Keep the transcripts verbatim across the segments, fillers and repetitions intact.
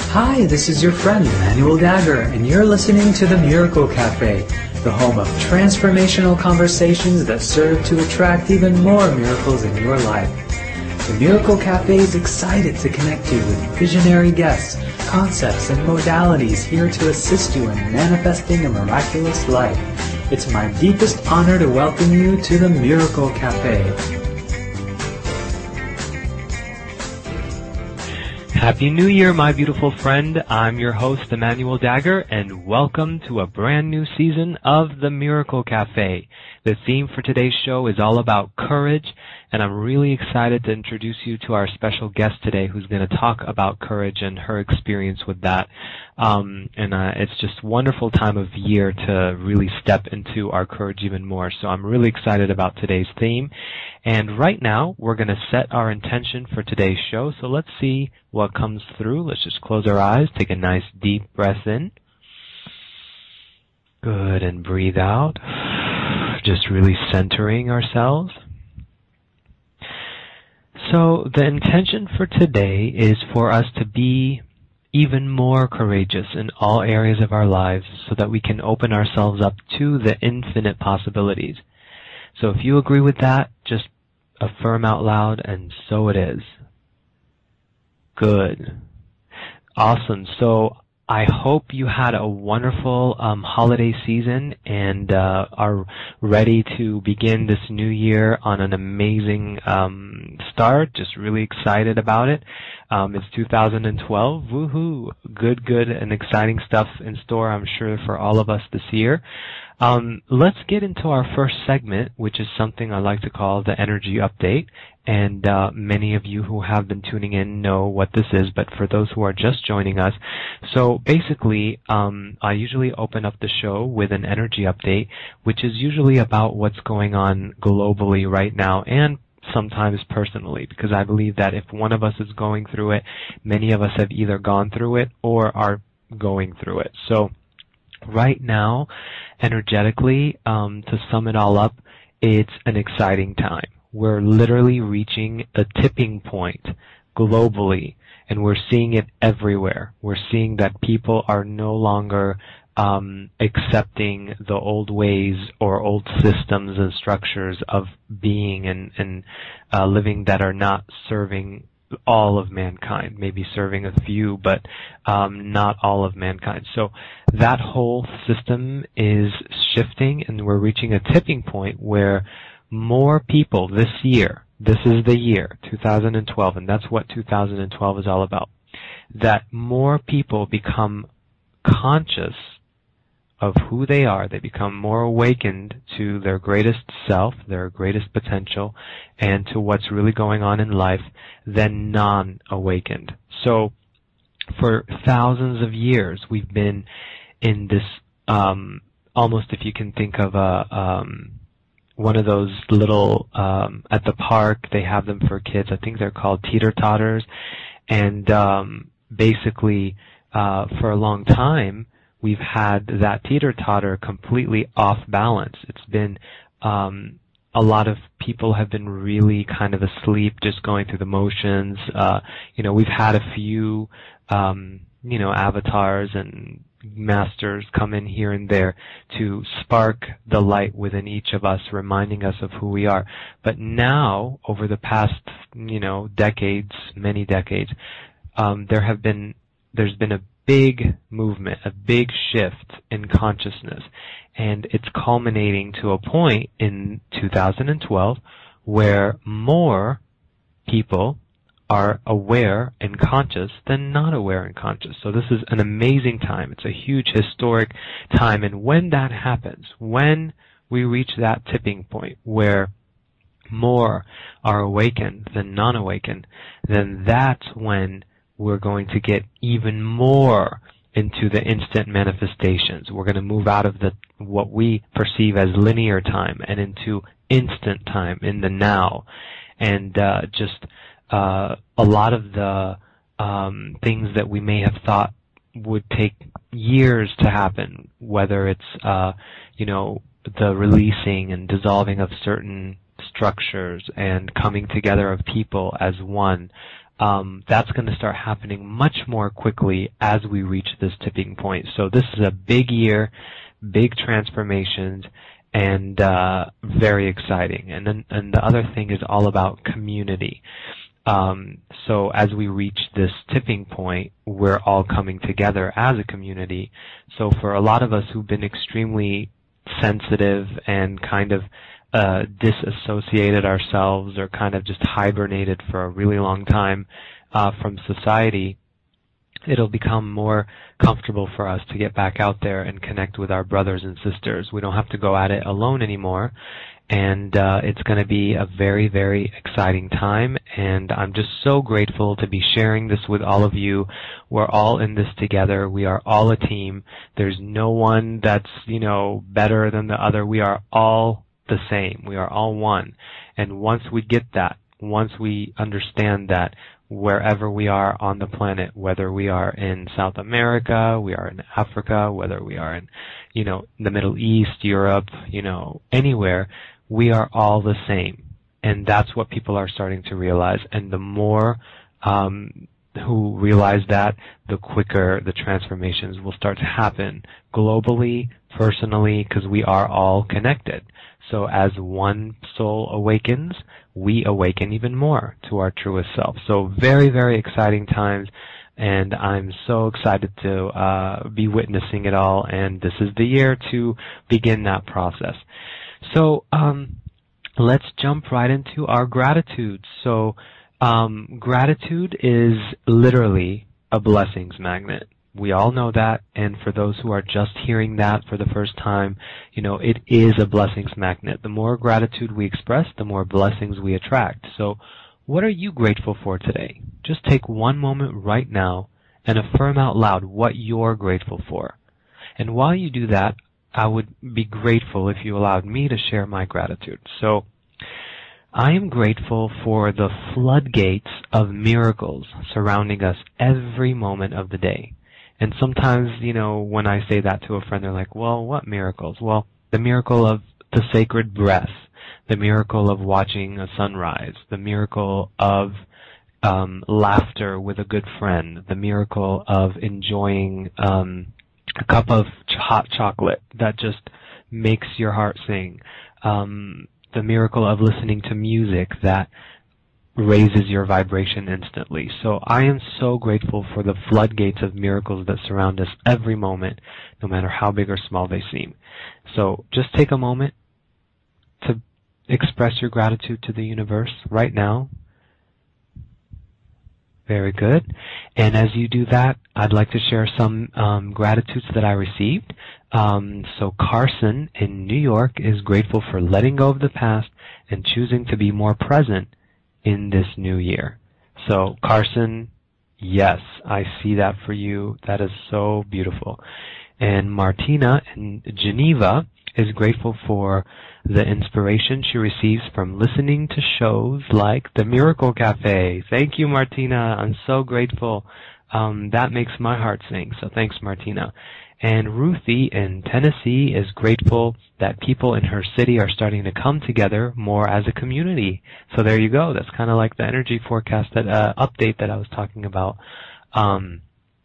Hi, this is your friend Emmanuel Dagger, and you're listening to The Miracle Cafe, the home of transformational conversations that serve to attract even more miracles in your life. The Miracle Cafe is excited to connect you with visionary guests, concepts, and modalities here to assist you in manifesting a miraculous life. It's my deepest honor to welcome you to The Miracle Cafe. Happy New Year, my beautiful friend. I'm your host, Emmanuel Dagger, and welcome to a brand new season of The Miracle Cafe. The theme for today's show is all about courage, and I'm really excited to introduce you to our special guest today who's going to talk about courage and her experience with that. Um, and uh, it's just a wonderful time of year to really step into our courage even more. So I'm really excited about today's theme. And right now, we're going to set our intention for today's show. So let's see what comes through. Let's just close our eyes, take a nice deep breath in. Good, and breathe out. Just really centering ourselves. So the intention for today is for us to be even more courageous in all areas of our lives so that we can open ourselves up to the infinite possibilities. So if you agree with that, just affirm out loud, and so it is. Good. Awesome. So I hope you had a wonderful um, holiday season and uh, are ready to begin this new year on an amazing um, start. Just really excited about it. Um, it's two thousand twelve. Woohoo! Good, good, and exciting stuff in store, I'm sure, for all of us this year. Um, let's get into our first segment, which is something I like to call the energy update. And uh, many of you who have been tuning in know what this is, but for those who are just joining us, so basically, um, I usually open up the show with an energy update, which is usually about what's going on globally right now and sometimes personally, because I believe that if one of us is going through it, many of us have either gone through it or are going through it. So right now, energetically, um, to sum it all up, it's an exciting time. We're literally reaching a tipping point globally, and we're seeing it everywhere. We're seeing that people are no longer um, accepting the old ways or old systems and structures of being and, and uh, living that are not serving all of mankind, maybe serving a few, but um, not all of mankind. So that whole system is shifting, and we're reaching a tipping point where more people this year, this is the year, two thousand twelve, and that's what two thousand twelve is all about, that more people become conscious of who they are. They become more awakened to their greatest self, their greatest potential, and to what's really going on in life than non-awakened. So for thousands of years, we've been in this, um, almost if you can think of a, um, one of those little, um, at the park, they have them for kids. I think they're called teeter-totters. And um, basically, uh, for a long time, we've had that teeter-totter completely off balance. It's been, um, a lot of people have been really kind of asleep, just going through the motions. Uh, you know, we've had a few, um, you know, avatars and masters come in here and there to spark the light within each of us, reminding us of who we are. But now, over the past, you know, decades, many decades, um, there have been, there's been a big movement, a big shift in consciousness, and it's culminating to a point in two thousand twelve where more people are aware and conscious than not aware and conscious. So this is an amazing time. It's a huge historic time. And when that happens, when we reach that tipping point where more are awakened than non-awakened, then that's when we're going to get even more into the instant manifestations. We're going to move out of the what we perceive as linear time and into instant time, in the now. And uh, just Uh, a lot of the um, things that we may have thought would take years to happen, whether it's, uh, you know, the releasing and dissolving of certain structures and coming together of people as one, um, that's going to start happening much more quickly as we reach this tipping point. So this is a big year, big transformations, and uh, very exciting. And then, and the other thing is all about community. Um, so as we reach this tipping point, we're all coming together as a community. So for a lot of us who've been extremely sensitive and kind of uh, disassociated ourselves or kind of just hibernated for a really long time uh, from society, it'll become more comfortable for us to get back out there and connect with our brothers and sisters. We don't have to go at it alone anymore. And uh, it's going to be a very, very exciting time, and I'm just so grateful to be sharing this with all of you. We're all in this together. We are all a team. There's no one that's, you know, better than the other. We are all the same. We are all one. And once we get that, once we understand that, wherever we are on the planet, whether we are in South America, we are in Africa, whether we are in, you know, the Middle East, Europe, you know, anywhere, we are all the same. And that's what people are starting to realize. And the more um, who realize that, the quicker the transformations will start to happen globally, personally, because we are all connected. So as one soul awakens, we awaken even more to our truest self. So very, very exciting times. And I'm so excited to uh, be witnessing it all. And this is the year to begin that process. So um, let's jump right into our gratitude. So um, gratitude is literally a blessings magnet. We all know that, and for those who are just hearing that for the first time, you know, it is a blessings magnet. The more gratitude we express, the more blessings we attract. So what are you grateful for today? Just take one moment right now and affirm out loud what you're grateful for. And while you do that, I would be grateful if you allowed me to share my gratitude. So I am grateful for the floodgates of miracles surrounding us every moment of the day. And sometimes, you know, when I say that to a friend, they're like, well, what miracles? Well, the miracle of the sacred breath, the miracle of watching a sunrise, the miracle of um, laughter with a good friend, the miracle of enjoying um, a cup of ch- hot chocolate that just makes your heart sing, um, the miracle of listening to music that raises your vibration instantly. So I am so grateful for the floodgates of miracles that surround us every moment, no matter how big or small they seem. So just take a moment to express your gratitude to the universe right now. Very good. And as you do that, I'd like to share some um, gratitudes that I received. Um, so Carson in New York is grateful for letting go of the past and choosing to be more present in this new year. So Carson, yes, I see that for you. That is so beautiful. And Martina in Geneva is grateful for the inspiration she receives from listening to shows like The Miracle Cafe. Thank you, Martina. I'm so grateful. Um, that makes my heart sing. So thanks, Martina. And Ruthie in Tennessee is grateful that people in her city are starting to come together more as a community. So there you go. That's kind of like the energy forecast, that uh, update that I was talking about. Um,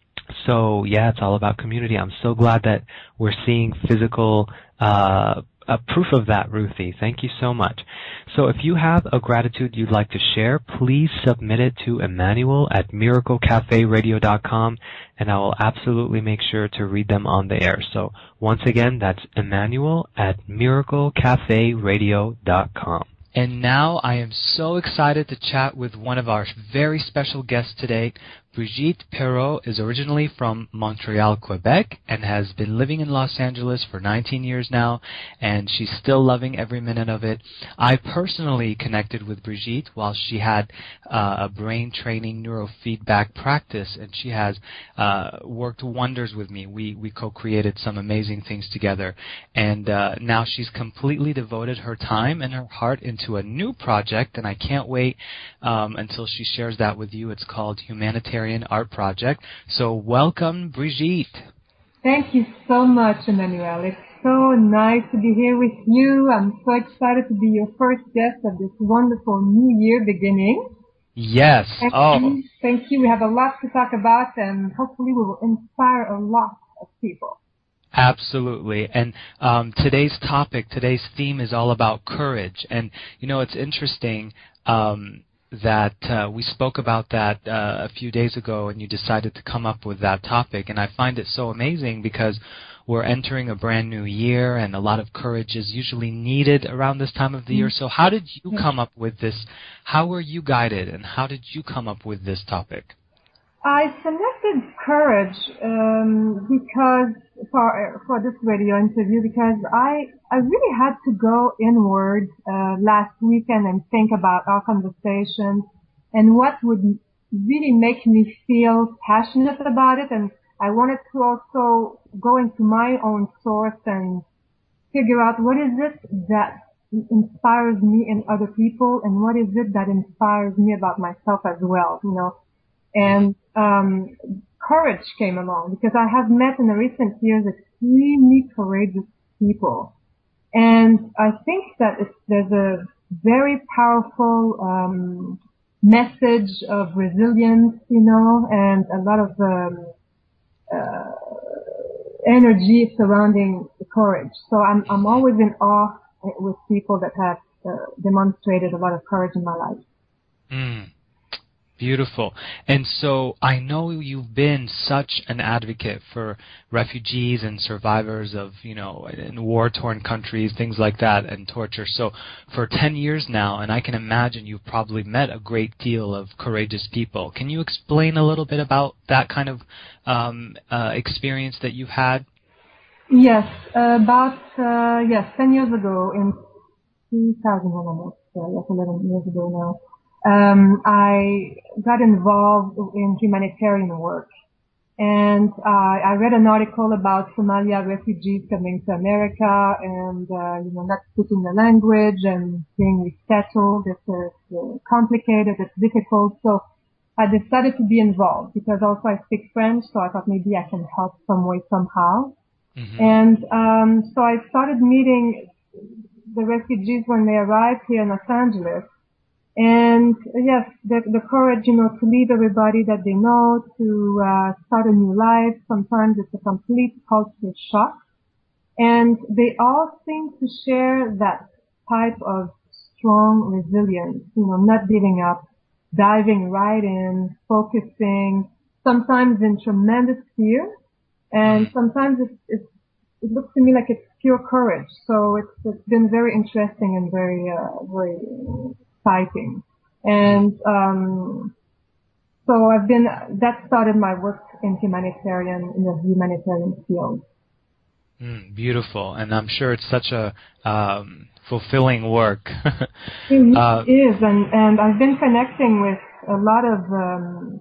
so yeah, it's all about community. I'm so glad that we're seeing physical uh, uh, proof of that, Ruthie. Thank you so much. So if you have a gratitude you'd like to share, please submit it to Emmanuel at miracle cafe radio dot com, and I will absolutely make sure to read them on the air. So once again, that's Emmanuel at miracle cafe radio dot com. And now I am so excited to chat with one of our very special guests today. Brigitte Perrault is originally from Montreal, Quebec, and has been living in Los Angeles for nineteen years now, and she's still loving every minute of it. I personally connected with Brigitte while she had uh, a brain training neurofeedback practice, and she has uh, worked wonders with me. We we co-created some amazing things together, and uh, now she's completely devoted her time and her heart into a new project, and I can't wait um, until she shares that with you. It's called Humanitarian Art Project. So welcome, Brigitte. Thank you so much, Emmanuel. It's so nice to be here with you. I'm so excited to be your first guest of this wonderful new year beginning. Yes. Thank Oh. you. Thank you. We have a lot to talk about, and hopefully we will inspire a lot of people. Absolutely. And um, today's topic, today's theme is all about courage. And, you know, it's interesting um, that uh, we spoke about that uh, a few days ago, and you decided to come up with that topic. And I find it so amazing because we're entering a brand new year, and a lot of courage is usually needed around this time of the year. So how did you come up with this? How were you guided, and how did you come up with this topic? I selected courage um, because for for this radio interview because I I really had to go inward uh, last weekend and think about our conversation and what would really make me feel passionate about it, and I wanted to also go into my own source and figure out what is it that inspires me in other people and what is it that inspires me about myself as well, you know. And um, courage came along because I have met in the recent years extremely courageous people. And I think that it's, there's a very powerful um, message of resilience, you know, and a lot of um, uh, energy surrounding the courage. So I'm, I'm always in awe with people that have uh, demonstrated a lot of courage in my life. Mm. Beautiful. And so I know you've been such an advocate for refugees and survivors of, you know, in war-torn countries, things like that, and torture. So for ten years now, and I can imagine you've probably met a great deal of courageous people. Can you explain a little bit about that kind of um, uh, experience that you've had? Yes, uh, about, uh, yes, ten years ago, in two thousand, almost, uh, yes, eleven years ago now. Um, I got involved in humanitarian work, and uh, I read an article about Somalia refugees coming to America, and uh, you know, not speaking the language and being resettled. It's uh, complicated, it's difficult. So I decided to be involved because also I speak French, so I thought maybe I can help some way somehow. Mm-hmm. And um, so I started meeting the refugees when they arrived here in Los Angeles. And yes, the, the courage, you know, to leave everybody that they know, to uh, start a new life. Sometimes it's a complete culture shock. And they all seem to share that type of strong resilience, you know, not giving up, diving right in, focusing, sometimes in tremendous fear. And sometimes it's, it's, it looks to me like it's pure courage. So it's, it's been very interesting and very, uh, very exciting. And, um, so I've been, that started my work in humanitarian, in the humanitarian field. Mm, beautiful. And I'm sure it's such a, um, fulfilling work. It uh, is. And, and I've been connecting with a lot of, um,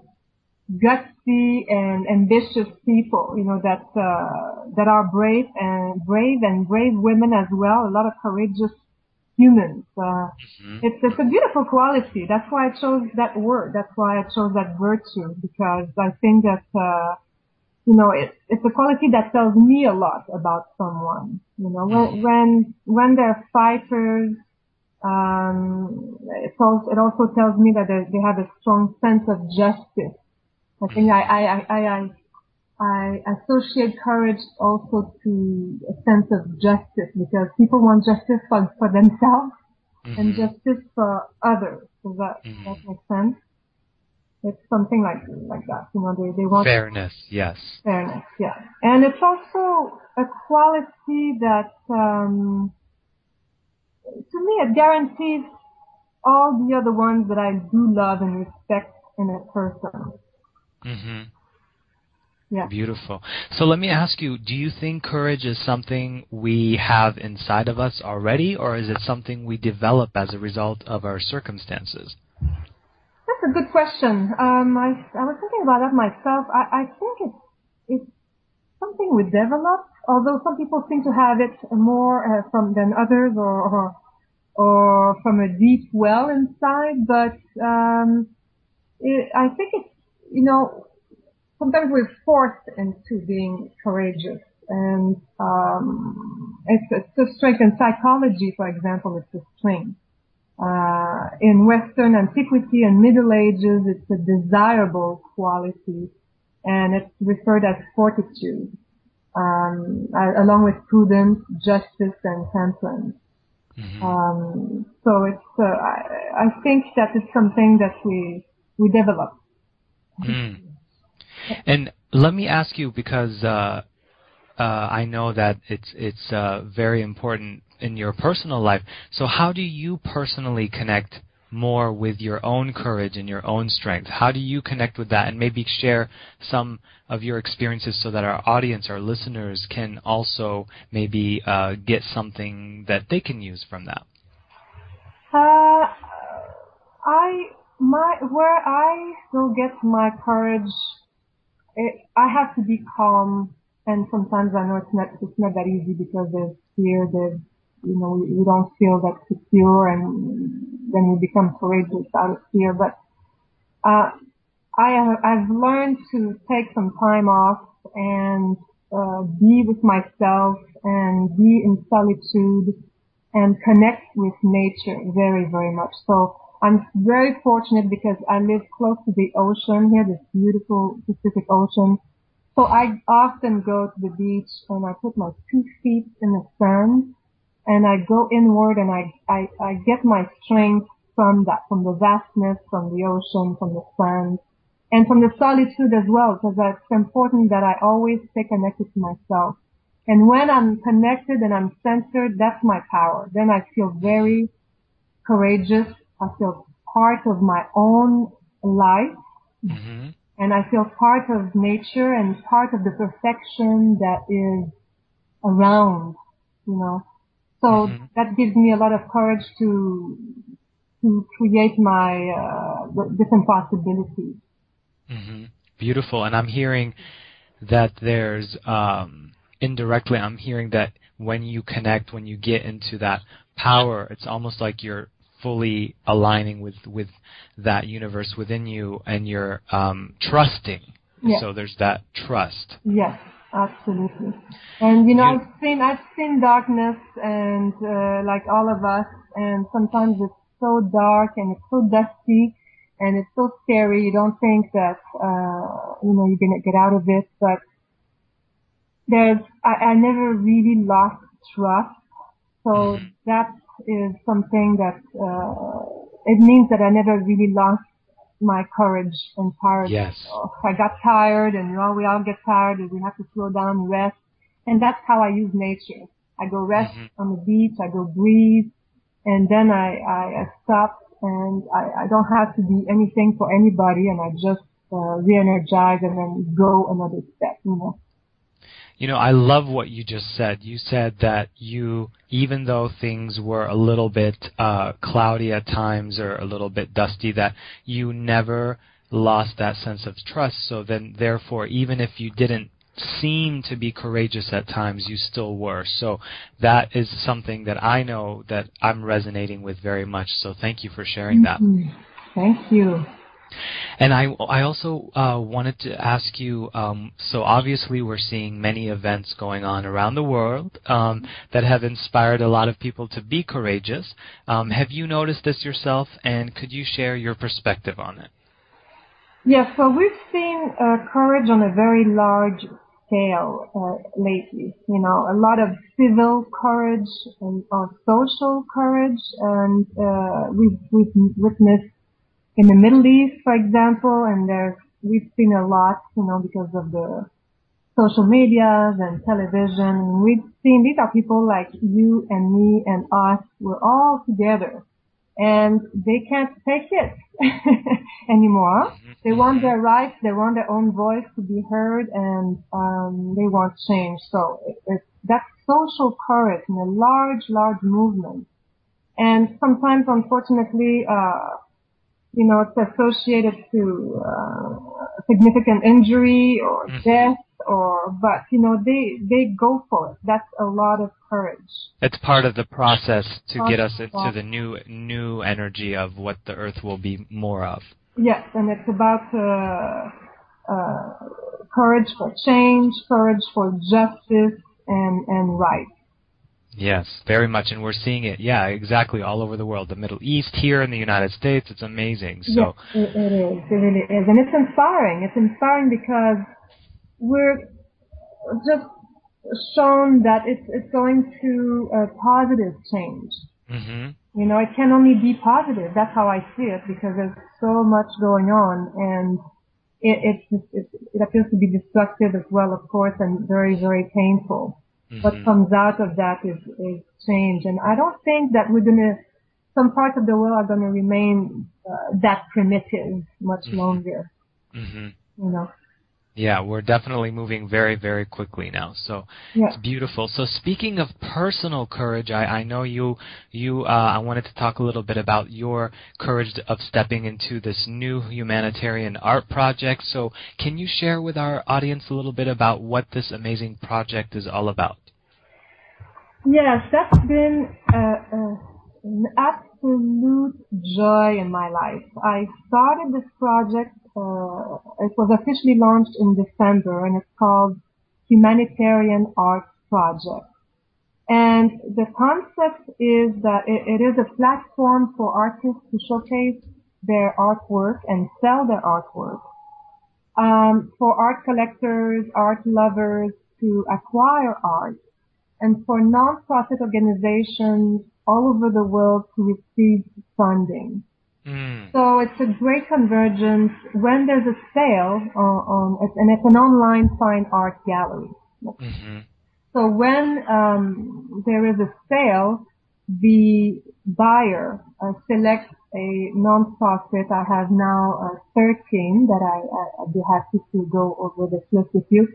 gutsy and ambitious people, you know, that, uh, that are brave and brave and brave women as well. A lot of courageous humans. Uh, mm-hmm. it's, it's a beautiful quality. That's why I chose that word. That's why I chose that virtue, because I think that, uh, you know, it, it's a quality that tells me a lot about someone. You know, when, when, when they're fighters, um, it's also, it also tells me that they, they have a strong sense of justice. I think I, I, I, I, I associate courage also to a sense of justice, because people want justice for, for themselves mm-hmm. and justice for others. Does that, mm-hmm. that make sense? It's something like, like that. You know, they, they want fairness, yes. Fairness, yeah. And it's also a quality that, um, to me, it guarantees all the other ones that I do love and respect in a person. Mm-hmm. Yeah. Beautiful. So let me ask you, do you think courage is something we have inside of us already, or is it something we develop as a result of our circumstances? That's a good question. Um, I, I was thinking about that myself. I, I think it's, it's something we develop, although some people seem to have it more uh, from than others, or, or or from a deep well inside. But um, it, I think it's, you know, sometimes we're forced into being courageous, and um, it's, it's a strength. In psychology, for example, it's a strength. Uh, in Western antiquity and Middle Ages, it's a desirable quality, and it's referred as fortitude, um, along with prudence, justice, and temperance. Mm-hmm. Um, so it's, uh, I, I think that it's something that we we develop. Mm. And let me ask you, because uh, uh, I know that it's it's uh, very important in your personal life. So how do you personally connect more with your own courage and your own strength? How do you connect with that? And maybe share some of your experiences so that our audience, our listeners, can also maybe uh, get something that they can use from that. Uh, I my where I will get my courage, it, I have to be calm, and sometimes I know it's not it's not that easy because there's fear, there's you know we, we don't feel that secure, and then we become courageous out of fear. But uh, I have, I've learned to take some time off and uh, be with myself and be in solitude and connect with nature very, very much. So I'm very fortunate because I live close to the ocean here, this beautiful Pacific Ocean. So I often go to the beach and I put my two feet in the sand and I go inward and I, I, I get my strength from that, from the vastness, from the ocean, from the sand, and from the solitude as well, because it's important that I always stay connected to myself. And when I'm connected and I'm centered, that's my power. Then I feel very courageous. I feel part of my own life. Mm-hmm. And I feel part of nature and part of the perfection that is around, you know. So mm-hmm. that gives me a lot of courage to to create my uh, different possibilities. Mm-hmm. Beautiful. And I'm hearing that there's um indirectly, I'm hearing that when you connect, when you get into that power, it's almost like you're fully aligning with, with that universe within you, and you're um, trusting. Yes. So there's that trust. Yes, absolutely. And you know, you, I've seen I've seen darkness, and uh, like all of us, and sometimes it's so dark and it's so dusty, and it's so scary. You don't think that uh, you know you're gonna get out of it, but There's, I, I never really lost trust, so mm-hmm. that is something that, uh, it means that I never really lost my courage and tired. Yes. I got tired, and you know, we all get tired, and we have to slow down, rest, and that's how I use nature. I go rest mm-hmm. on the beach, I go breathe, and then I, I, I stop, and I, I don't have to be anything for anybody, and I just, uh, re-energize and then go another step, you know. You know, I love what you just said. You said that you, even though things were a little bit uh, cloudy at times or a little bit dusty, that you never lost that sense of trust. So then, therefore, even if you didn't seem to be courageous at times, you still were. So that is something that I know that I'm resonating with very much. So thank you for sharing that. Mm-hmm. Thank you. And I, I also uh, wanted to ask you, um, so obviously we're seeing many events going on around the world um, that have inspired a lot of people to be courageous. Um, have you noticed this yourself, and could you share your perspective on it? Yes, so we've seen uh, courage on a very large scale uh, lately. You know, a lot of civil courage and uh, social courage, and uh, we've, we've witnessed in the Middle East, for example, and there's, we've seen a lot, you know, because of the social medias and television. We've seen, these are people like you and me and us. We're all together, and they can't take it anymore. They want their rights, they want their own voice to be heard, and um, they want change. So it, it's that social courage in a large, large movement. And sometimes, unfortunately, uh, you know, it's associated to uh, significant injury or mm-hmm. death, or but you know, they they go for it. That's a lot of courage. It's part of the process to part get us into the new new energy of what the earth will be more of. Yes, and it's about uh, uh, courage for change, courage for justice and and right. Yes, very much, and we're seeing it, yeah, exactly, all over the world. The Middle East, here in the United States, it's amazing. So, yes, it, it is. It really is. And it's inspiring. It's inspiring because we're just shown that it's, it's going to a positive change. mm-hmm. You know, it can only be positive. That's how I see it, because there's so much going on, and it, it, it, it appears to be destructive as well, of course, and very, very painful. Mm-hmm. What comes out of that is, is change. And I don't think that we're going to, some parts of the world are going to remain uh, that primitive much mm-hmm. longer. Mm-hmm. You know. Yeah, we're definitely moving very, very quickly now. So yeah. It's beautiful. So speaking of personal courage, I, I know you, you, uh, I wanted to talk a little bit about your courage of stepping into this new humanitarian art project. So can you share with our audience a little bit about what this amazing project is all about? Yes, that's been uh, uh, an absolute joy in my life. I started this project. Uh, it was officially launched in December, and it's called Humanitarian Art Project. And the concept is that it, it is a platform for artists to showcase their artwork and sell their artwork. Um, for art collectors, art lovers to acquire art, and for non-profit organizations all over the world to receive funding. Mm. So it's a great convergence when there's a sale, uh, on, and it's an online fine art gallery. Mm-hmm. So when um, there is a sale, the buyer uh, selects a non-profit. I have now uh, thirteen that I, I'd be happy to go over this list with you.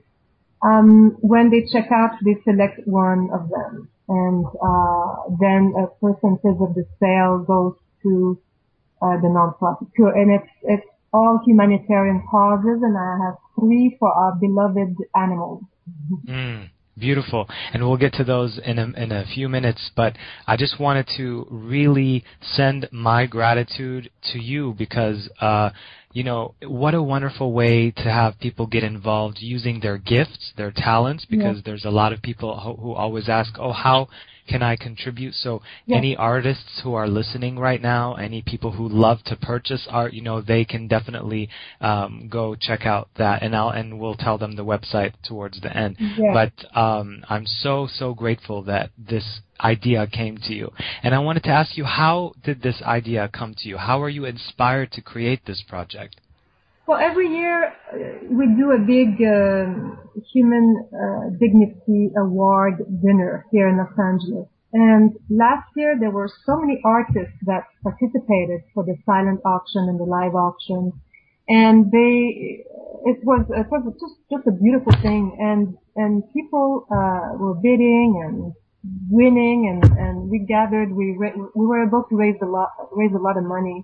Um, when they check out, they select one of them, and uh, then a percentage of the sale goes to Uh, the non-profit tour, and it's it's all humanitarian causes, and I have three for our beloved animals. Mm, beautiful, and we'll get to those in a, in a few minutes. But I just wanted to really send my gratitude to you because, uh, you know, what a wonderful way to have people get involved using their gifts, their talents, because yes. there's a lot of people who, who always ask, oh, how can I contribute? So yes. any artists who are listening right now, any people who love to purchase art, you know, they can definitely um, go check out that, and I'll and we'll tell them the website towards the end. Yes. But um, I'm so so grateful that this idea came to you, and I wanted to ask you, how did this idea come to you? How are you inspired to create this project? Well, every year uh, we do a big uh, Human uh, Dignity Award dinner here in Los Angeles. And last year there were so many artists that participated for the silent auction and the live auction. And they, it was, it was just, just a beautiful thing. And, and people, uh, were bidding and winning, and, and we gathered, we, ra- we were able to raise a lot, raise a lot of money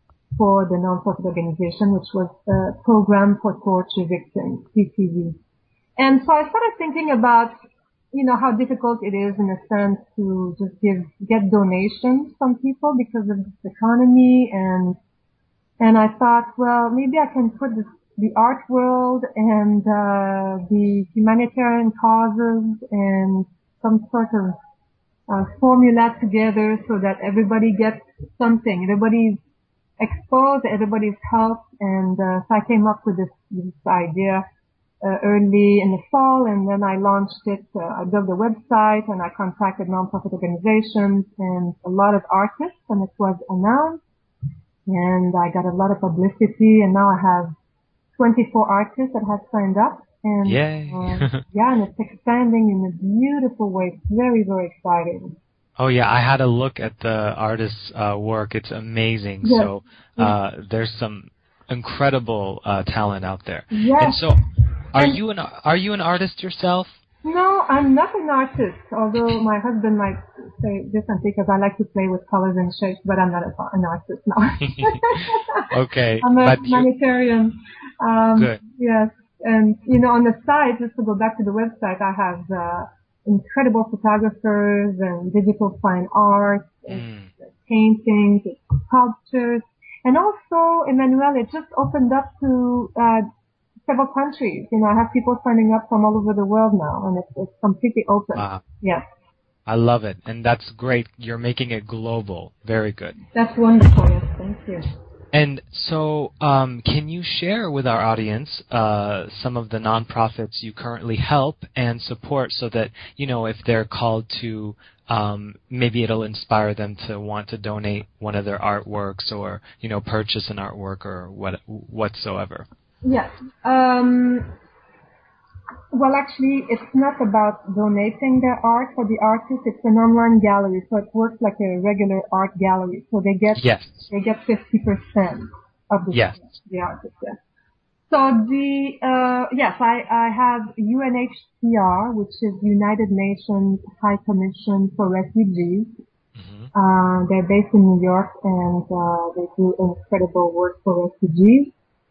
for the non-profit organization, which was a program for torture victims, P T V. And so I started thinking about, you know, how difficult it is in a sense to just give, get donations from people because of this economy. And, and I thought, well, maybe I can put this, the art world and, uh, the humanitarian causes and some sort of, uh, formula together so that everybody gets something. Everybody's exposed, everybody's helped, and uh, so I came up with this, this idea uh, early in the fall, and then I launched it. Uh, I built a website, and I contacted nonprofit organizations and a lot of artists, and it was announced, and I got a lot of publicity, and now I have twenty-four artists that have signed up, and Yay. uh, yeah, and it's expanding in a beautiful way. It's very, very exciting. Oh yeah, I had a look at the artist's uh, work. It's amazing. Yes. So uh, there's some incredible uh, talent out there. Yes. And so, are and you an are you an artist yourself? No, I'm not an artist. Although my husband might say differently because I like to play with colors and shapes, but I'm not a, an artist now. Okay, I'm a but humanitarian. Um, Good. Yes, and you know, on the side, just to go back to the website, I have. Uh, incredible photographers and digital fine art, mm. and paintings, and sculptures, and also Emmanuel, it just opened up to uh, several countries. You know, I have people signing up from all over the world now, and it's, it's completely open. Wow. Yes. I love it. And that's great. You're making it global. Very good. That's wonderful. Yes, thank you. And so, um, can you share with our audience uh, some of the nonprofits you currently help and support so that, you know, if they're called to, um, maybe it'll inspire them to want to donate one of their artworks or, you know, purchase an artwork or what whatsoever? Yes. Um, well, actually, it's not about donating their art for the artist. It's an online gallery, so it works like a regular art gallery. So they get Yes. they get fifty percent of the Yes. the artist. Yes. So the uh, yes, I I have U N H C R, which is United Nations High Commission for Refugees. Mm-hmm. Uh, they're based in New York, and uh, they do incredible work for refugees.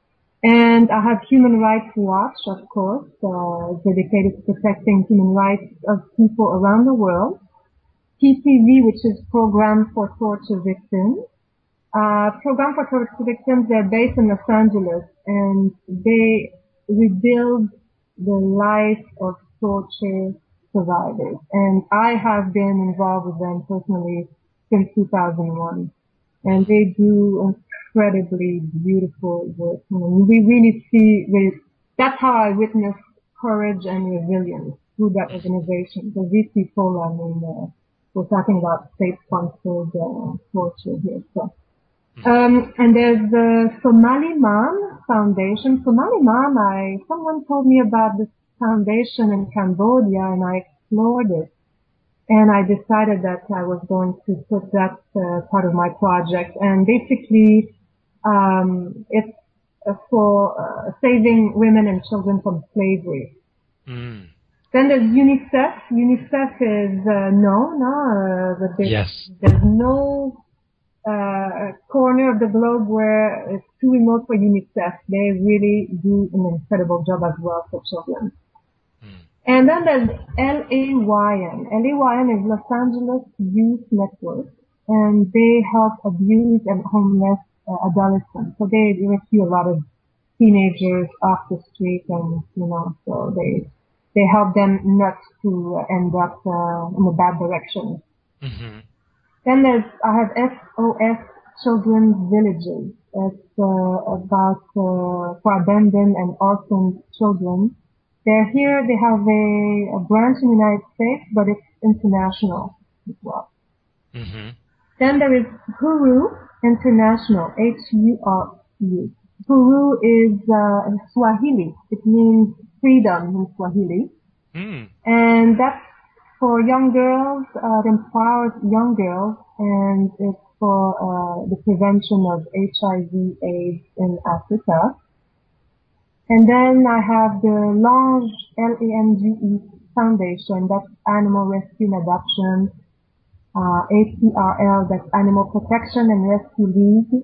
And I have Human Rights Watch, of course, uh, dedicated to protecting human rights of people around the world. P T V, which is Program for Torture Victims. Uh, Program for Torture Victims, they're based in Los Angeles, and they rebuild the life of torture survivors. And I have been involved with them personally since two thousand one. And they do incredibly beautiful work. I mean, we really see, we, that's how I witness courage and resilience through that organization. Because these people, I mean, uh, we're talking about state-sponsored uh, torture here. So. Um, and there's the Somali Mom Foundation. Somali Mom, I, someone told me about this foundation in Cambodia, and I explored it. And I decided that I was going to put that uh, part of my project. And basically, um, it's uh, for uh, saving women and children from slavery. Mm. Then there's UNICEF. UNICEF is uh, no, no, uh, but there's, yes. there's no uh, corner of the globe where it's too remote for UNICEF. They really do an incredible job as well for children. And then there's L A Y N. L A Y N is Los Angeles Youth Network, and they help abused and homeless uh, adolescents. So they rescue a lot of teenagers off the street, and you know, so they they help them not to end up uh, in a bad direction. Mm-hmm. Then there's I have S O S Children's Villages. It's uh, about uh, for abandoned and orphaned children. They're here, they have a, a branch in the United States, but it's international as well. Mm-hmm. Then there is Huru International, H U R U. Huru is uh, in Swahili. It means freedom in Swahili. Mm. And that's for young girls, uh, it empowers young girls, and it's for uh, the prevention of H I V AIDS in Africa. And then I have the Lange, L A N G E Foundation, that's Animal Rescue and Adoption. Uh, A P R L, that's Animal Protection and Rescue League.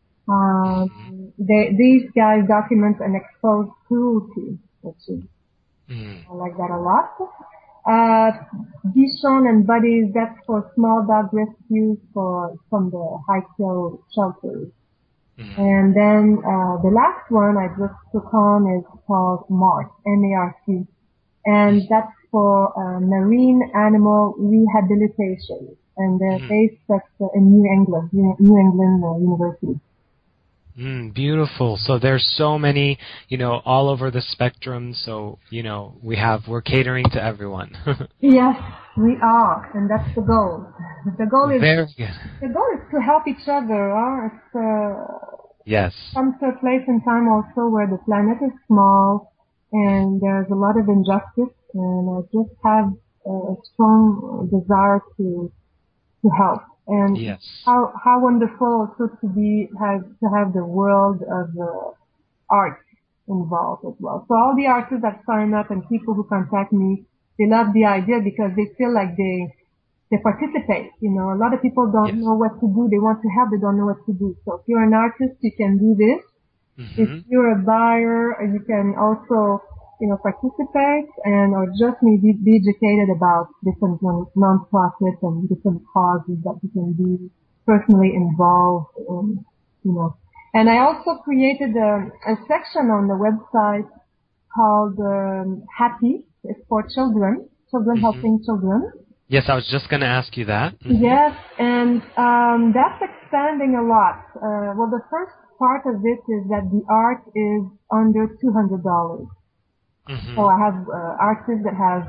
Um, they, these guys document and expose cruelty, which is, mm. I like that a lot. Uh, Dishon and Buddies, that's for small dog rescues for, from the high kill shelters. Mm-hmm. And then uh the last one I just took on is called MARC, M A R C, and that's for uh, marine animal rehabilitation, and they're mm-hmm. based at, uh, in New England, New England uh, University. Mm, beautiful. So there's so many, you know, all over the spectrum. So, you know, we have, we're catering to everyone. Yes, we are. And that's the goal. The goal is, Very good. The goal is to help each other. Huh? It's, uh, yes. Comes to a place in time also where the planet is small and there's a lot of injustice, and I just have a, a strong desire to, to help. And yes. how how wonderful also to be have to have the world of uh, art involved as well. So all the artists that sign up and people who contact me, they love the idea because they feel like they they participate. You know, a lot of people don't yes. know what to do. They want to help, they don't know what to do. So if you're an artist, you can do this. Mm-hmm. If you're a buyer, you can also, you know, participate and or just maybe be educated about different non-profits and different causes that you can be personally involved in, you know. And I also created a, a section on the website called um, Happy. It's for children, children mm-hmm. helping children. Yes, I was just going to ask you that. Mm-hmm. Yes, and um, that's expanding a lot. Uh, well, the first part of it is that the art is under two hundred dollars. Mm-hmm. So I have uh, artists that have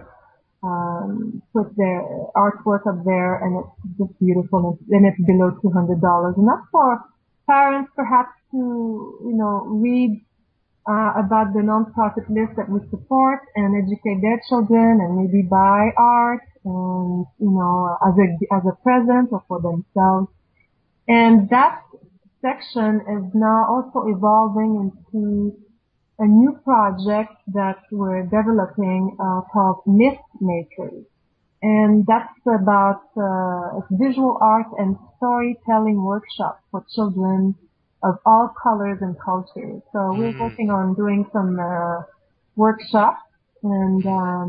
um, put their artwork up there, and it's just beautiful, and it's below two hundred dollars. And that's for parents perhaps to, you know, read Uh, about the non-profit list that we support and educate their children and maybe buy art and, you know, as a, as a present or for themselves. And that section is now also evolving into a new project that we're developing uh, called Myth Makers. And that's about uh, visual art and storytelling workshop for children of all colors and cultures. So mm. we're working on doing some uh, workshops, and um,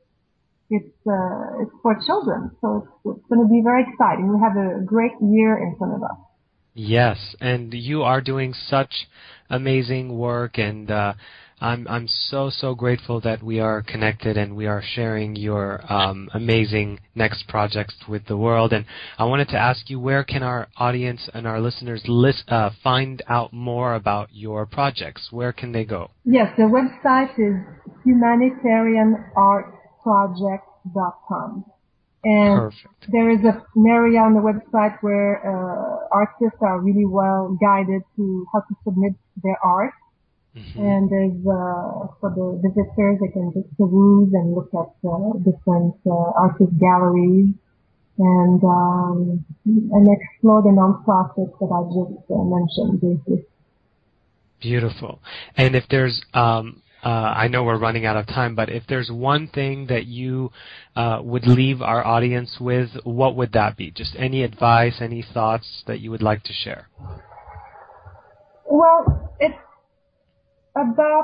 it's uh, it's for children. So it's, it's going to be very exciting. We have a great year in front of us. Yes, and you are doing such amazing work, and uh, I'm I'm so so grateful that we are connected and we are sharing your um, amazing next projects with the world. And I wanted to ask you, where can our audience and our listeners list, uh, find out more about your projects? Where can they go? Yes, the website is humanitarian art project dot com. And Perfect. There is an area on the website where uh, artists are really well guided to how to submit their art. Mm-hmm. And there's, uh, for the visitors, they can just peruse and look at uh, different uh, artist galleries and um, and explore the non-profits that I just uh, mentioned briefly. Beautiful. And if there's um, Uh, I know we're running out of time, but if there's one thing that you uh, would leave our audience with, what would that be? Just any advice, any thoughts that you would like to share? Well, it's about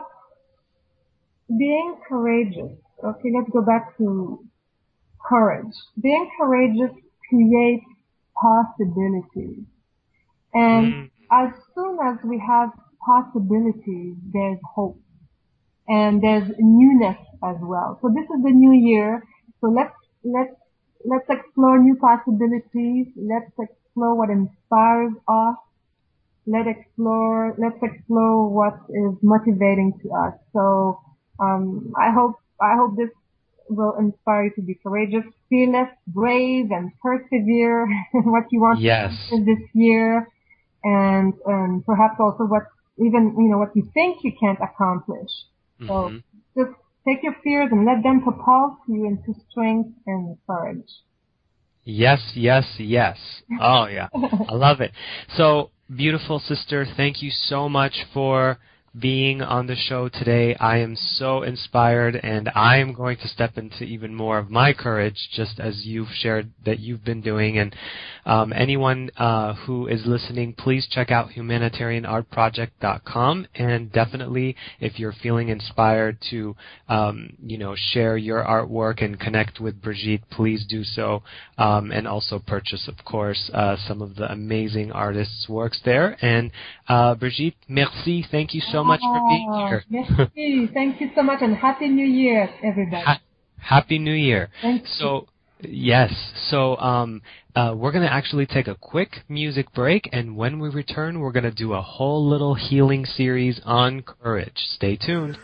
being courageous. Okay, let's go back to courage. Being courageous creates possibilities. And mm. as soon as we have possibilities, there's hope. And there's newness as well. So this is the new year. So let's, let's, let's explore new possibilities. Let's explore what inspires us. Let's explore, let's explore what is motivating to us. So, um, I hope, I hope this will inspire you to be courageous, fearless, brave, and persevere in what you want yes. to do this year. And, and perhaps also what, even, you know, what you think you can't accomplish. So mm-hmm. just take your fears and let them propel you into strength and courage. Yes, yes, yes. Oh, yeah. I love it. So, beautiful sister, thank you so much for being on the show today. I am so inspired, and I am going to step into even more of my courage, just as you've shared that you've been doing. And um, anyone uh, who is listening, please check out humanitarian art project dot com. And definitely, if you're feeling inspired to, um, you know, share your artwork and connect with Brigitte, please do so. Um, and also purchase, of course, uh, some of the amazing artists' works there. And uh, Brigitte, merci. Thank you so much for being here. Merci. Thank you so much, and Happy New Year, everybody. Ha- Happy New Year. Thank so, you. yes. So, um, uh, we're going to actually take a quick music break, and when we return, we're going to do a whole little healing series on courage. Stay tuned.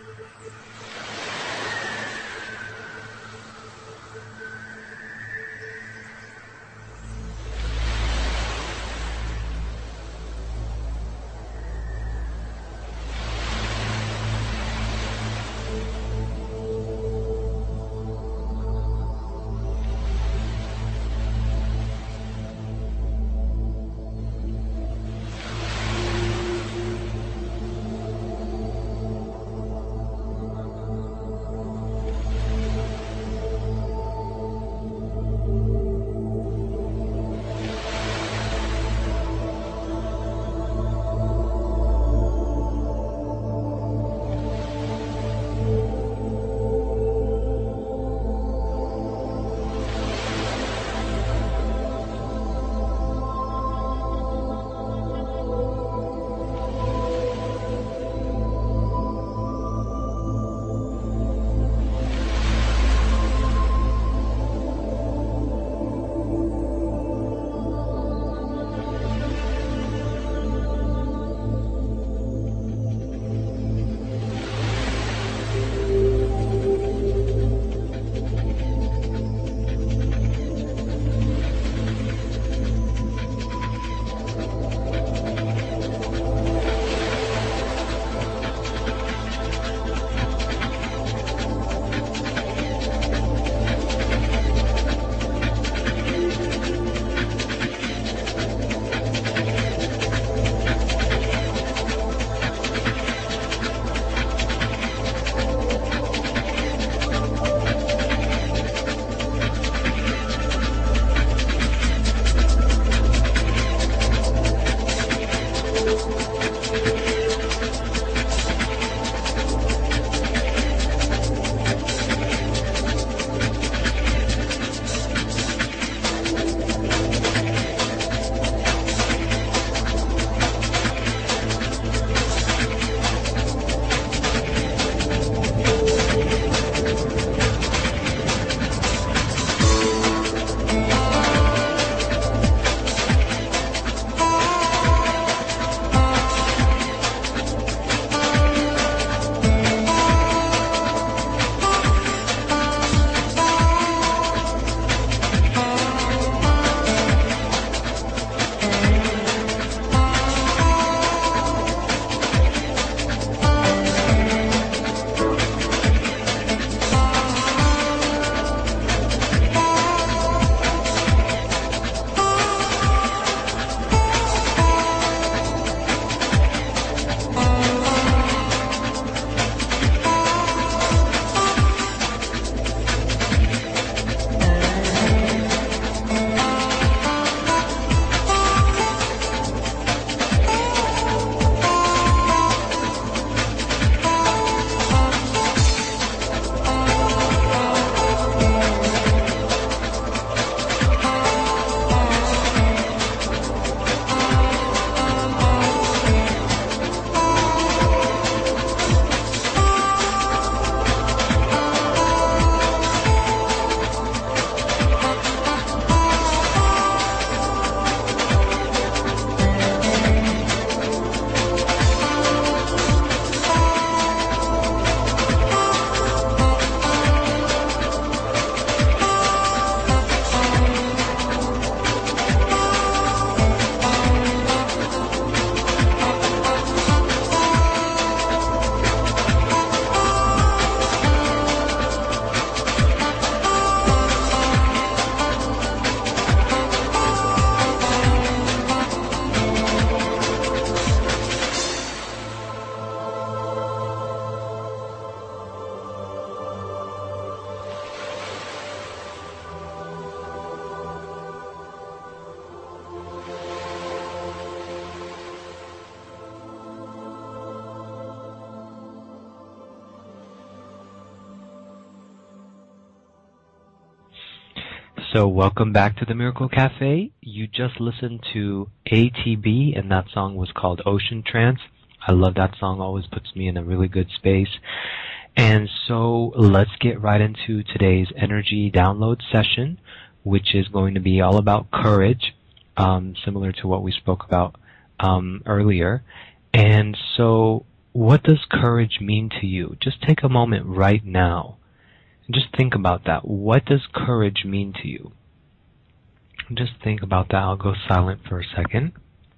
So welcome back to the Miracle Cafe. You just listened to A T B, and that song was called Ocean Trance. I love that song, always puts me in a really good space. And so let's get right into today's energy download session, which is going to be all about courage, um, similar to what we spoke about um, earlier. And so what does courage mean to you? Just take a moment right now and just think about that. What does courage mean to you? Just think about that. I'll go silent for a second.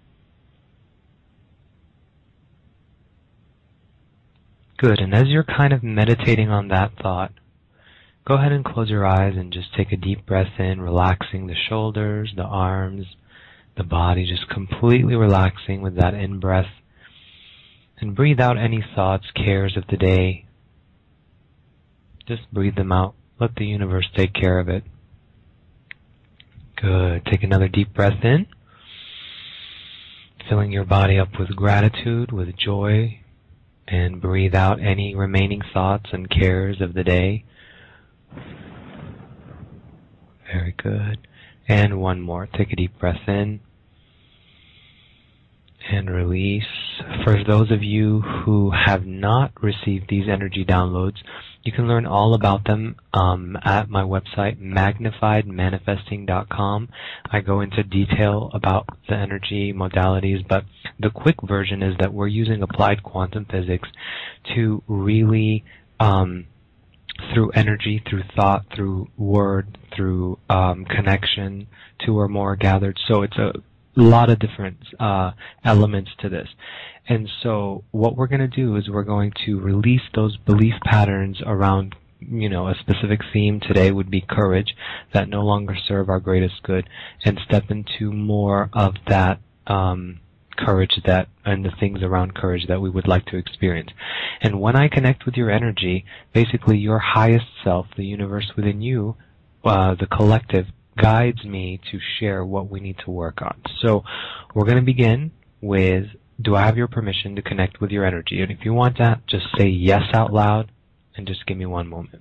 Good. And as you're kind of meditating on that thought, go ahead and close your eyes and just take a deep breath in, relaxing the shoulders, the arms, the body, just completely relaxing with that in-breath. And breathe out any thoughts, cares of the day. Just breathe them out. Let the universe take care of it. Good. Take another deep breath in, filling your body up with gratitude, with joy, and breathe out any remaining thoughts and cares of the day. Very good. And one more. Take a deep breath in and release. For those of you who have not received these energy downloads, you can learn all about them um, at my website, magnified manifesting dot com. I go into detail about the energy modalities, but the quick version is that we're using applied quantum physics to really, um, through energy, through thought, through word, through um, connection, two or more gathered. So it's a lot of different uh, elements to this. And so what we're going to do is we're going to release those belief patterns around, you know, a specific theme. Today would be courage, that no longer serve our greatest good, and step into more of that um, courage that and the things around courage that we would like to experience. And when I connect with your energy, basically your highest self, the universe within you, uh, the collective, guides me to share what we need to work on. So we're going to begin with, do I have your permission to connect with your energy? And if you want that, just say yes out loud and just give me one moment.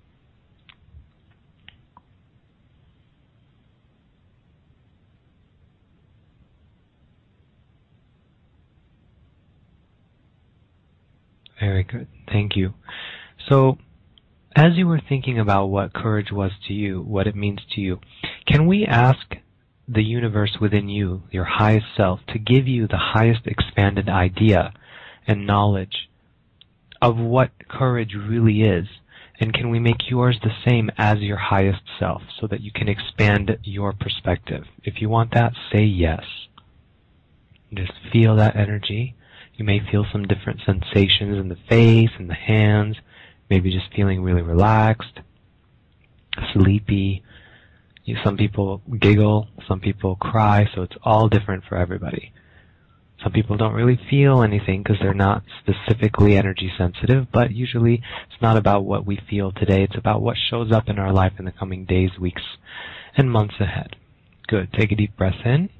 Very good. Thank you. So, as you were thinking about what courage was to you, what it means to you, can we ask the universe within you, your highest self, to give you the highest expanded idea and knowledge of what courage really is? And can we make yours the same as your highest self so that you can expand your perspective? If you want that, say yes. Just feel that energy. You may feel some different sensations in the face and the hands. Maybe just feeling really relaxed, sleepy. You, some people giggle, some people cry, so it's all different for everybody. Some people don't really feel anything because they're not specifically energy sensitive, but usually it's not about what we feel today, it's about what shows up in our life in the coming days, weeks, and months ahead. Good. Take a deep breath in.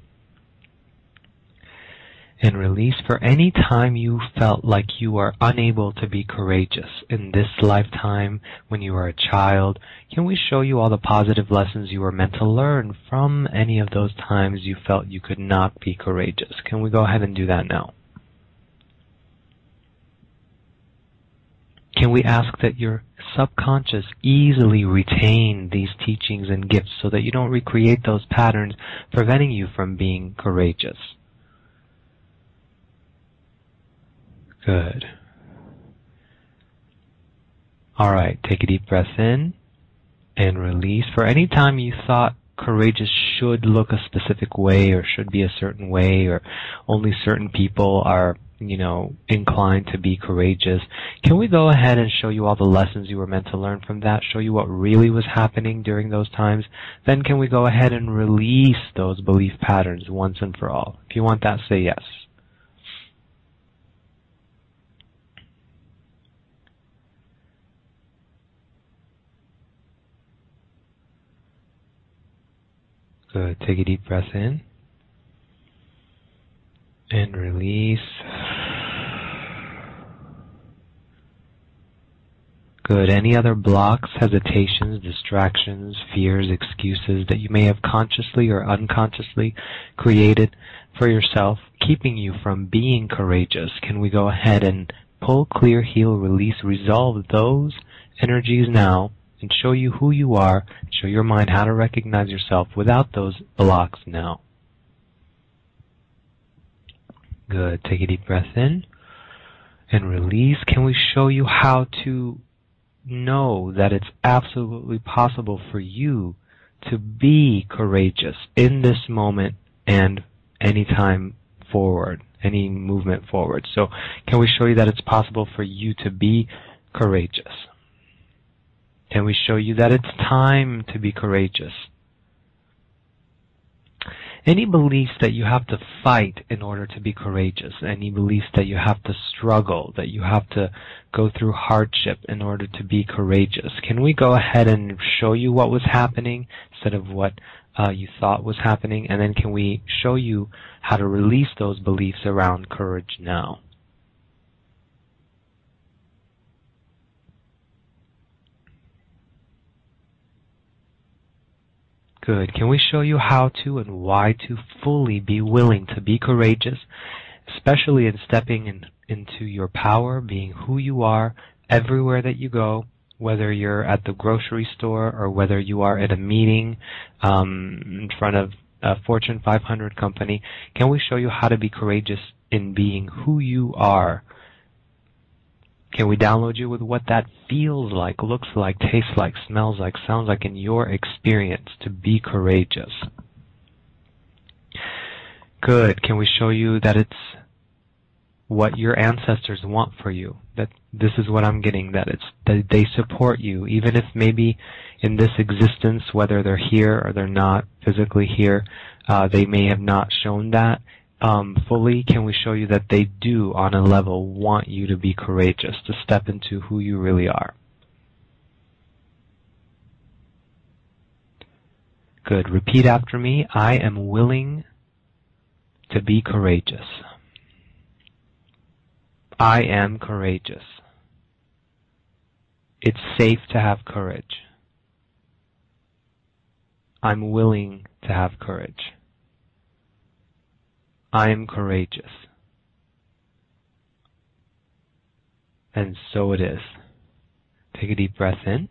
And release. For any time you felt like you are unable to be courageous in this lifetime when you were a child, can we show you all the positive lessons you were meant to learn from any of those times you felt you could not be courageous? Can we go ahead and do that now? Can we ask that your subconscious easily retain these teachings and gifts so that you don't recreate those patterns preventing you from being courageous? Good. All right, take a deep breath in and release. For any time you thought courageous should look a specific way or should be a certain way or only certain people are, you know, inclined to be courageous, can we go ahead and show you all the lessons you were meant to learn from that, show you what really was happening during those times? Then can we go ahead and release those belief patterns once and for all? If you want that, say yes. Good. Take a deep breath in and release. Good. Any other blocks, hesitations, distractions, fears, excuses that you may have consciously or unconsciously created for yourself, keeping you from being courageous? Can we go ahead and pull, clear, heal, release, resolve those energies now and show you who you are, show your mind how to recognize yourself without those blocks now? Good. Take a deep breath in and release. Can we show you how to know that it's absolutely possible for you to be courageous in this moment and any time forward, any movement forward? So can we show you that it's possible for you to be courageous? Can we show you that it's time to be courageous? Any beliefs that you have to fight in order to be courageous, any beliefs that you have to struggle, that you have to go through hardship in order to be courageous, can we go ahead and show you what was happening instead of what uh, you thought was happening? And then can we show you how to release those beliefs around courage now? Good. Can we show you how to and why to fully be willing to be courageous, especially in stepping in, into your power, being who you are everywhere that you go, whether you're at the grocery store or whether you are at a meeting um, in front of a Fortune five hundred company? Can we show you how to be courageous in being who you are? Can we download you with what that feels like, looks like, tastes like, smells like, sounds like in your experience to be courageous? Good. Can we show you that it's what your ancestors want for you? That this is what I'm getting, that it's that they support you, even if maybe in this existence, whether they're here or they're not physically here, uh, they may have not shown that. Um, fully, can we show you that they do, on a level, want you to be courageous, to step into who you really are? Good. Repeat after me. I am willing to be courageous. I am courageous. It's safe to have courage. I'm willing to have courage. I am courageous. And so it is. Take a deep breath in.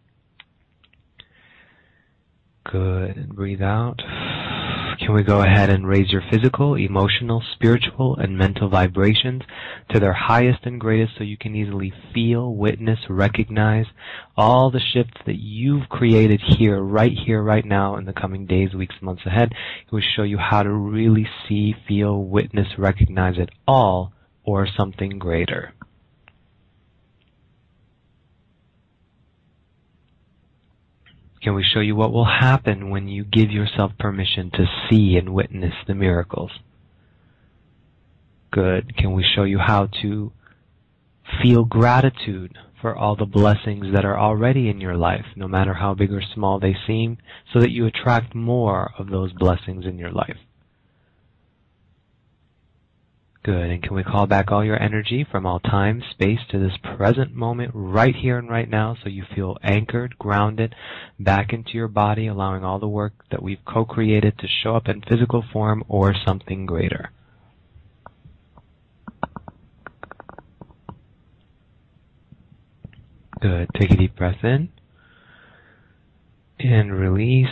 Good. And breathe out. Can we go ahead and raise your physical, emotional, spiritual, and mental vibrations to their highest and greatest so you can easily feel, witness, recognize all the shifts that you've created here, right here, right now, in the coming days, weeks, months ahead. It will show you how to really see, feel, witness, recognize it all or something greater. Can we show you what will happen when you give yourself permission to see and witness the miracles? Good. Can we show you how to feel gratitude for all the blessings that are already in your life, no matter how big or small they seem, so that you attract more of those blessings in your life? Good. And can we call back all your energy from all time, space to this present moment right here and right now so you feel anchored, grounded, back into your body, allowing all the work that we've co-created to show up in physical form or something greater? Good. Take a deep breath in and release.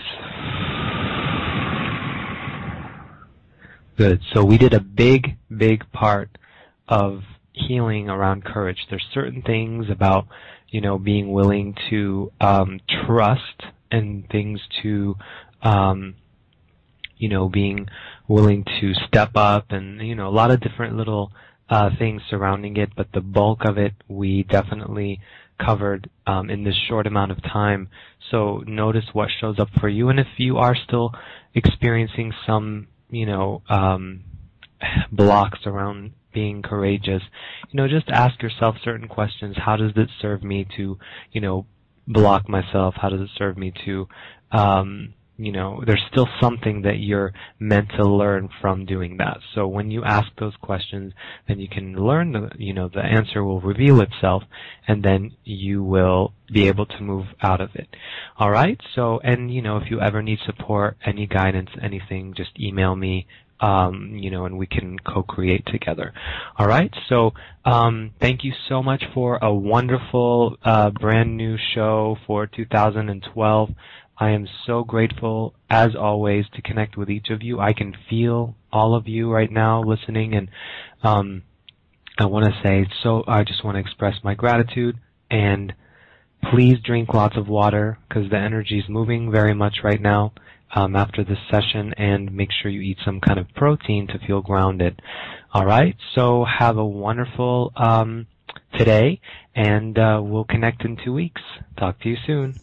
Good. So we did a big, big part of healing around courage. There's certain things about, you know, being willing to um, trust and things to, um, you know, being willing to step up and, you know, a lot of different little uh, things surrounding it. But the bulk of it we definitely covered um, in this short amount of time. So notice what shows up for you. And if you are still experiencing some you know, um, blocks around being courageous, you know, just ask yourself certain questions. How does it serve me to, you know, block myself? How does it serve me to, um, you know, there's still something that you're meant to learn from doing that. So when you ask those questions, then you can learn, the, you know, the answer will reveal itself, and then you will be able to move out of it. All right? So, and, you know, if you ever need support, any guidance, anything, just email me. Um, you know, and we can co-create together. All right. So, um, thank you so much for a wonderful, uh, brand new show for two thousand twelve. I am so grateful, as always, to connect with each of you. I can feel all of you right now listening, and um, I want to say so. I just want to express my gratitude, and please drink lots of water because the energy is moving very much right now. Um, after this session, and make sure you eat some kind of protein to feel grounded. All right, so have a wonderful um, today, and uh, we'll connect in two weeks. Talk to you soon.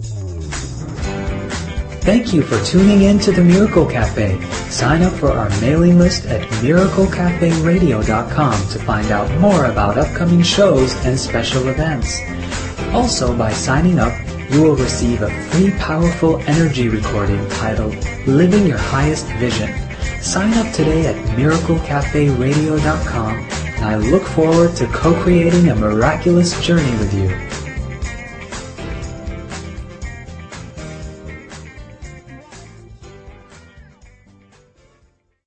Thank you for tuning in to the Miracle Cafe. Sign up for our mailing list at miracle cafe radio dot com to find out more about upcoming shows and special events. Also, by signing up, you will receive a free powerful energy recording titled Living Your Highest Vision. Sign up today at miracle cafe radio dot com, and I look forward to co-creating a miraculous journey with you.